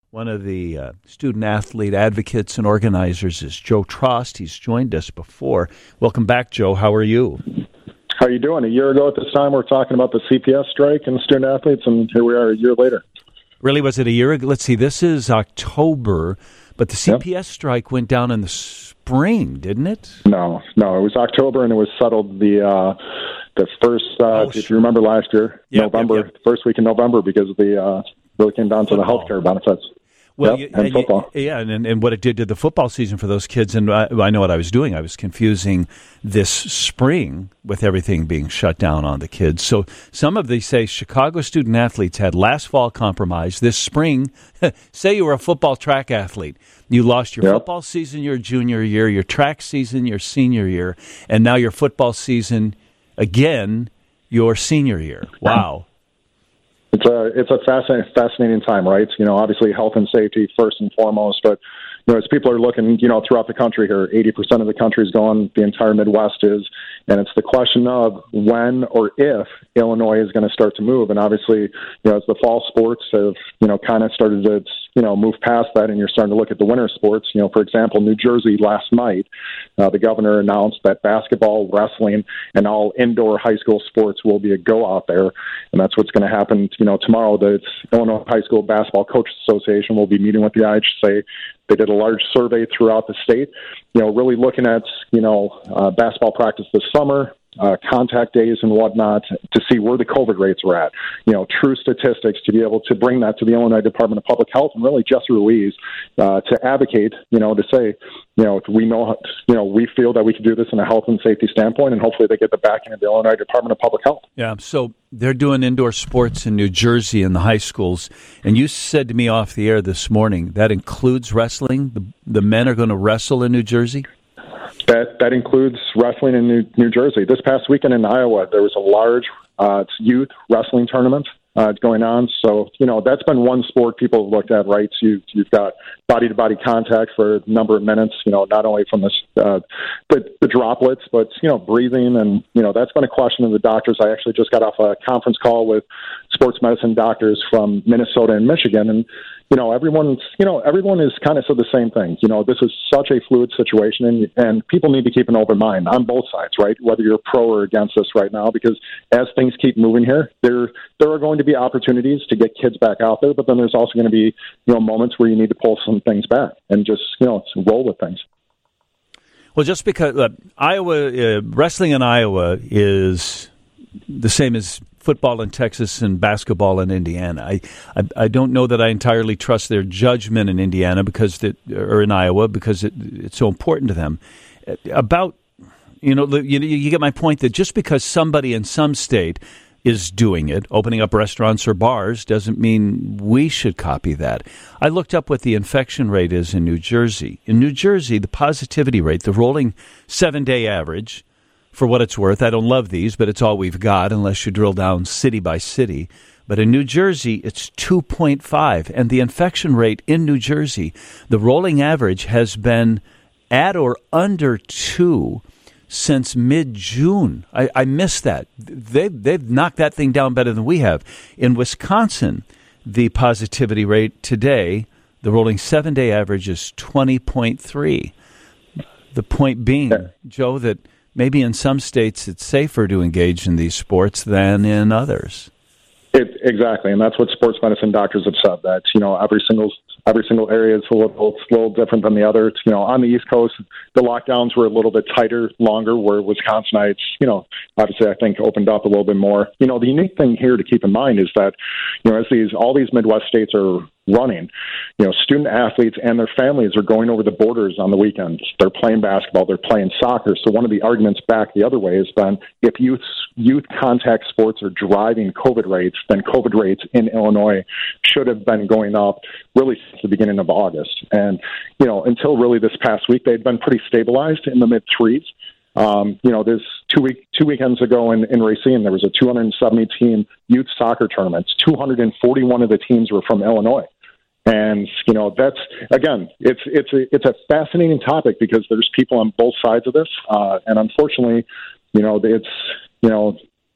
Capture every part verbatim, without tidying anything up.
One of the uh, student-athlete advocates and organizers is Joe Trost. He's joined us before. Welcome back, Joe. How are you? How are you doing? A year ago at this time, we we're talking about the C P S strike and student-athletes, and here we are a year later. Really, was it a year ago? Let's see, this is October, but the C P S yep. strike went down in the spring, didn't it? No, no, it was October, and it was settled the uh, the first, uh, oh, if sure. you remember last year, yep, November, yep, yep. first week in November, because the uh, really came down to football. the health care benefits. Well, yep, you, and and football. You, yeah, and, and what it did to the football season for those kids, and I, I know what I was doing. I was confusing this spring with everything being shut down on the kids. So some of these say Chicago student-athletes had last fall compromised. This spring, say you were a football track athlete. You lost your yep. football season your junior year, your track season your senior year, and now your football season again your senior year. Wow. It's a it's a fascinating fascinating time, right? You know, obviously health and safety first and foremost, but you know, as people are looking, you know, throughout the country here, eighty percent of the country is gone, the entire Midwest is, and it's the question of when or if Illinois is going to start to move. And obviously, you know, as the fall sports have, you know, kind of started to, you know, move past that, and you're starting to look at the winter sports. You know, for example, New Jersey last night, uh, the governor announced that basketball, wrestling, and all indoor high school sports will be a go out there, and that's what's going to happen. You know, tomorrow, the Illinois High School Basketball Coaches Association will be meeting with the I H S A. They did a large survey throughout the state, you know, really looking at, you know, uh, basketball practice this summer, uh, contact days and whatnot, to see where the COVID rates were at, you know, true statistics, to be able to bring that to the Illinois Department of Public Health, and really Jesse Ruiz uh, to advocate, you know, to say, you know, we know, you know, we feel that we can do this in a health and safety standpoint, and hopefully they get the backing of the Illinois Department of Public Health. Yeah, so they're doing indoor sports in New Jersey in the high schools, and you said to me off the air this morning that includes wrestling. The, the men are going to wrestle in New Jersey? That that includes wrestling in New, New Jersey. This past weekend in Iowa, there was a large uh, youth wrestling tournament uh, going on. So, you know, that's been one sport people have looked at, right? So you, you've got body-to-body contact for a number of minutes, you know, not only from the, uh, the, the droplets, but, you know, breathing. And, you know, that's been a question of the doctors. I actually just got off a conference call with sports medicine doctors from Minnesota and Michigan, and you know, everyone's, you know, everyone is kind of said the same thing. You know, this is such a fluid situation, and, and people need to keep an open mind on both sides, right? Whether you're pro or against this right now, because as things keep moving here, there there are going to be opportunities to get kids back out there, but then there's also going to be, you know, moments where you need to pull some things back and just, you know, roll with things. Well, just because uh, Iowa, uh, wrestling in Iowa is the same as football in Texas and basketball in Indiana. I, I I don't know that I entirely trust their judgment in Indiana because it, or in Iowa because it, it's so important to them. About, you know, you, you get my point that just because somebody in some state is doing it, opening up restaurants or bars, doesn't mean we should copy that. I looked up what the infection rate is in New Jersey. In New Jersey, the positivity rate, the rolling seven-day average, for what it's worth, I don't love these, but it's all we've got unless you drill down city by city. But in New Jersey, it's two point five. And the infection rate in New Jersey, the rolling average has been at or under two since mid-June. I, I missed that. They've, they've knocked that thing down better than we have. In Wisconsin, the positivity rate today, the rolling seven-day average is twenty point three. The point being, Joe, that maybe in some states it's safer to engage in these sports than in others. It, exactly, and that's what sports medicine doctors have said, that, you know, every single every single area is a little, a little different than the other. It's, you know, on the East Coast, the lockdowns were a little bit tighter, longer, where Wisconsinites, you know, obviously I think opened up a little bit more. You know, the unique thing here to keep in mind is that, you know, as these all these Midwest states are running, you know, student athletes and their families are going over the borders on the weekends. They're playing basketball, they're playing soccer. So one of the arguments back the other way has been, if youth youth contact sports are driving COVID rates, then COVID rates in Illinois should have been going up really since the beginning of August. And, you know, until really this past week, they'd been pretty stabilized in the mid threes. Um, you know, there's two week two weekends ago in, in Racine, there was a two hundred seventy team youth soccer tournament. two hundred forty-one of the teams were from Illinois. And, you know, that's, again, it's it's a, it's a fascinating topic because there's people on both sides of this. Uh, and unfortunately, you know, it's, you know,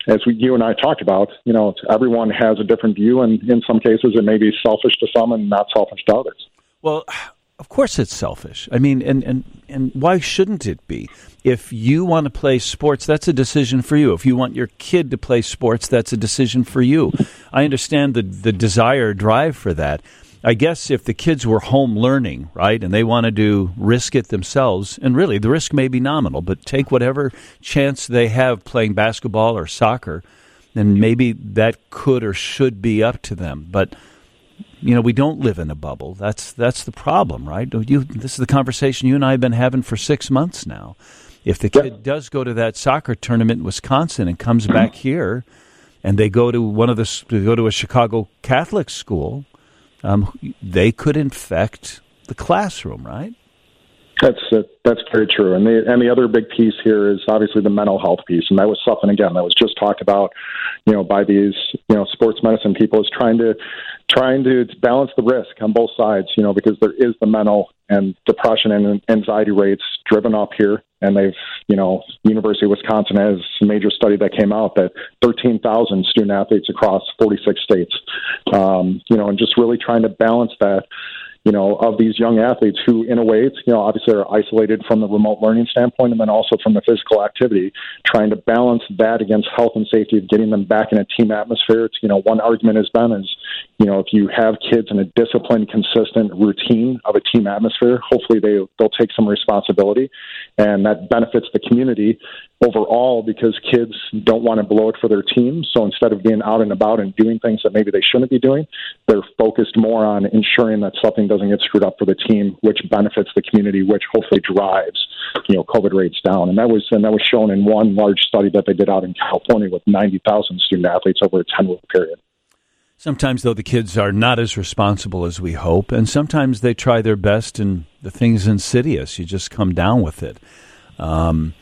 as we, you and I talked about, you know, everyone has a different view, and in some cases it may be selfish to some and not selfish to others. Well, of course it's selfish. I mean, and, and, and why shouldn't it be? If you want to play sports, that's a decision for you. If you want your kid to play sports, that's a decision for you. I understand the, the desire, drive for that. I guess if the kids were home learning, right, and they wanted to risk it themselves, and really the risk may be nominal, but take whatever chance they have playing basketball or soccer, then maybe that could or should be up to them. But, you know, we don't live in a bubble. That's that's the problem, right? You, this is the conversation you and I have been having for six months now. If the kid yep. does go to that soccer tournament in Wisconsin and comes back here, and they go to one of the they go to a Chicago Catholic school, Um, they could infect the classroom, right? That's uh, that's very true. And the and the other big piece here is obviously the mental health piece, and that was something again that was just talked about, you know, by these you know sports medicine people, is trying to trying to balance the risk on both sides, you know, because there is the mental and depression and anxiety rates driven up here, and they've you know University of Wisconsin has a major study that came out that thirteen thousand student athletes across forty-six states, um, you know, and just really trying to balance that. You know, of these young athletes who, in a way, you know, obviously are isolated from the remote learning standpoint and then also from the physical activity, trying to balance that against health and safety of getting them back in a team atmosphere. It's, you know, one argument has been is, you know, if you have kids in a disciplined, consistent routine of a team atmosphere, hopefully they, they'll take some responsibility, and that benefits the community overall because kids don't want to blow it for their team. So instead of being out and about and doing things that maybe they shouldn't be doing, they're focused more on ensuring that something doesn't get screwed up for the team, which benefits the community, which hopefully drives, you know, COVID rates down. And that was and that was shown in one large study that they did out in California with ninety thousand student athletes over a ten-week period. Sometimes, though, the kids are not as responsible as we hope, and sometimes they try their best and the thing's insidious. You just come down with it. Um,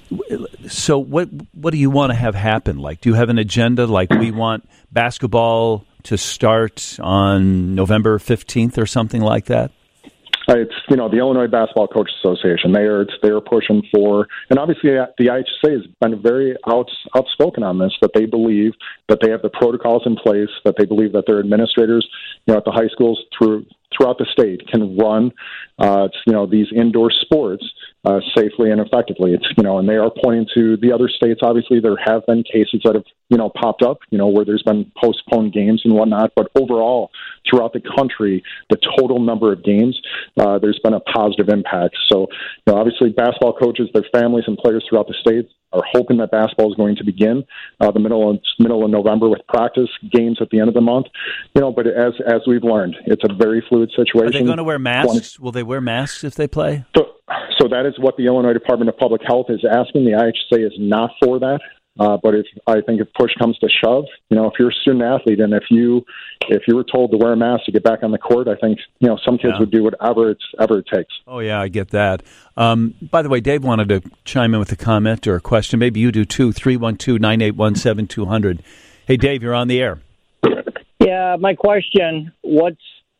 so what what do you want to have happen? Like, do you have an agenda? Like, we want basketball to start on November fifteenth or something like that? It's, you know, the Illinois Basketball Coaches Association. They are they are pushing for, and obviously the I H S A has been very out, outspoken on this, that they believe that they have the protocols in place, that they believe that their administrators, you know, at the high schools through throughout the state can run, uh, you know, these indoor sports uh, safely and effectively. It's, you know, and they are pointing to the other states. Obviously, there have been cases that have, you know, popped up, you know, where there's been postponed games and whatnot. But overall, throughout the country, the total number of games, uh, there's been a positive impact. So, you know, obviously, basketball coaches, their families and players throughout the state are hoping that basketball is going to begin uh, the middle of middle of November with practice games at the end of the month. You know, but as as we've learned, it's a very fluid situation. Are they going to wear masks? Will they wear masks if they play? So, so that is what the Illinois Department of Public Health is asking. The I H S A is not for that. Uh, but if I think if push comes to shove, you know, if you're a student athlete and if you if you were told to wear a mask to get back on the court, I think, you know, some kids yeah. would do whatever it's ever it takes. Oh yeah, I get that. Um, by the way, Dave wanted to chime in with a comment or a question. Maybe you do too. three one two, nine eight one, seven two zero zero. Hey, Dave, you're on the air. Yeah, my question: What's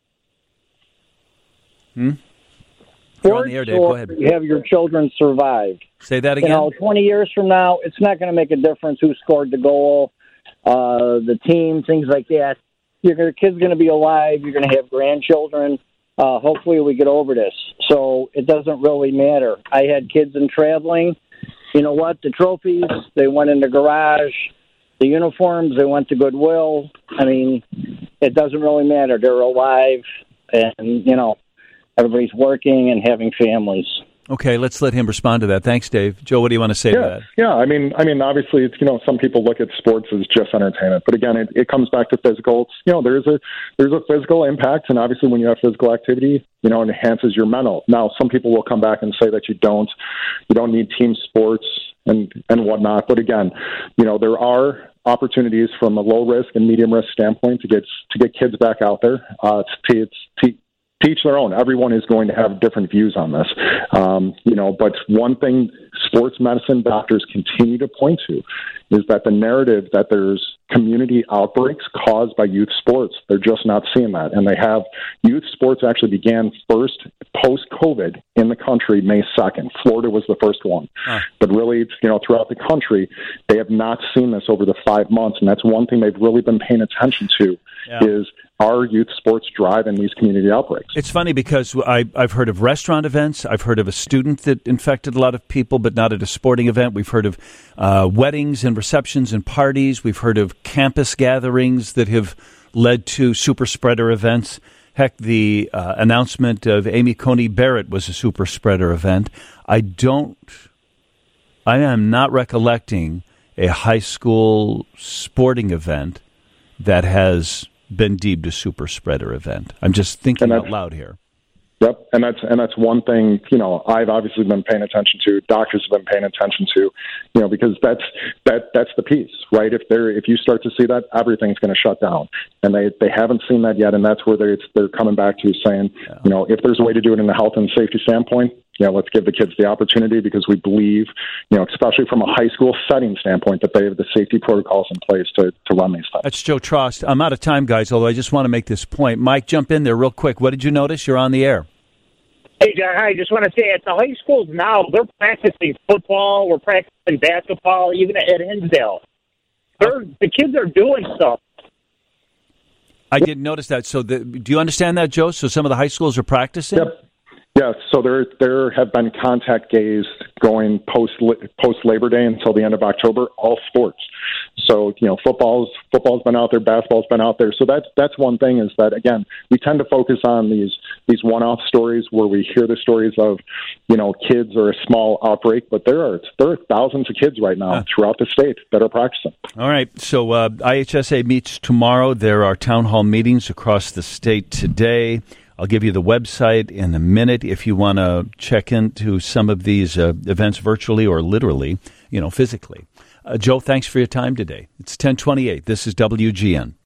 hmm? You're on the air, Dave. Go ahead. Have your children survived? Say that again. You know, twenty years from now, it's not going to make a difference who scored the goal, uh, the team, things like that. Your, your kid's going to be alive. You're going to have grandchildren. Uh, hopefully we get over this. So it doesn't really matter. I had kids in traveling. You know what? The trophies, they went in the garage. The uniforms, they went to Goodwill. I mean, it doesn't really matter. They're alive. And, you know, everybody's working and having families. Okay, let's let him respond to that. Thanks, Dave. Joe, what do you want to say yeah, to that? Yeah, I mean, I mean, obviously, it's, you know, some people look at sports as just entertainment, but again, it, it comes back to physical. It's, you know, there's a there's a physical impact, and obviously, when you have physical activity, you know, it enhances your mental. Now, some people will come back and say that you don't, you don't need team sports and and whatnot. But again, you know, there are opportunities from a low risk and medium risk standpoint to get to get kids back out there. Uh, to, to teach their own. Everyone is going to have different views on this, um, you know. But one thing sports medicine doctors continue to point to is that the narrative that there's community outbreaks caused by youth sports, they're just not seeing that. And they have youth sports actually began first post-COVID in the country May second. Florida was the first one. Huh. But really, you know, throughout the country, they have not seen this over the five months. And that's one thing they've really been paying attention to yeah. is our youth sports driving these community outbreaks. It's funny because I, I've heard of restaurant events. I've heard of a student that infected a lot of people, but not at a sporting event. We've heard of uh, weddings and receptions and parties. We've heard of campus gatherings that have led to super spreader events. Heck, the uh, announcement of Amy Coney Barrett was a super spreader event. I don't, I am not recollecting a high school sporting event that has been deemed a super spreader event. I'm just thinking out loud here. Yep, and that's and that's one thing, you know, I've obviously been paying attention to, doctors have been paying attention to, you know, because that's that that's the piece, right? If they're if you start to see that, everything's going to shut down. And they, they haven't seen that yet, and that's where they're they're coming back to saying, yeah. you know, if there's a way to do it in a health and safety standpoint, you know, let's give the kids the opportunity, because we believe, you know, especially from a high school setting standpoint, that they have the safety protocols in place to, to run these things. That's Joe Trost. I'm out of time, guys, although I just want to make this point. Mike, jump in there real quick. What did you notice? You're on the air. Hey, John, I just want to say at the high schools now, they're practicing football, we're practicing basketball, even at Hinsdale. They're, the kids are doing stuff. I didn't notice that. So the, do you understand that, Joe? So some of the high schools are practicing? Yep. Yeah, so there there have been contact days going post post Labor Day until the end of October, all sports. So, you know, football's football's been out there, basketball's been out there. So that's that's one thing, is that, again, we tend to focus on these these one-off stories where we hear the stories of, you know, kids or a small outbreak, but there are there are thousands of kids right now huh. throughout the state that are practicing. All right, so uh, I H S A meets tomorrow. There are town hall meetings across the state today. I'll give you the website in a minute if you want to check into some of these uh, events virtually or literally, you know, physically. Uh, Joe, thanks for your time today. It's ten twenty-eight. This is W G N.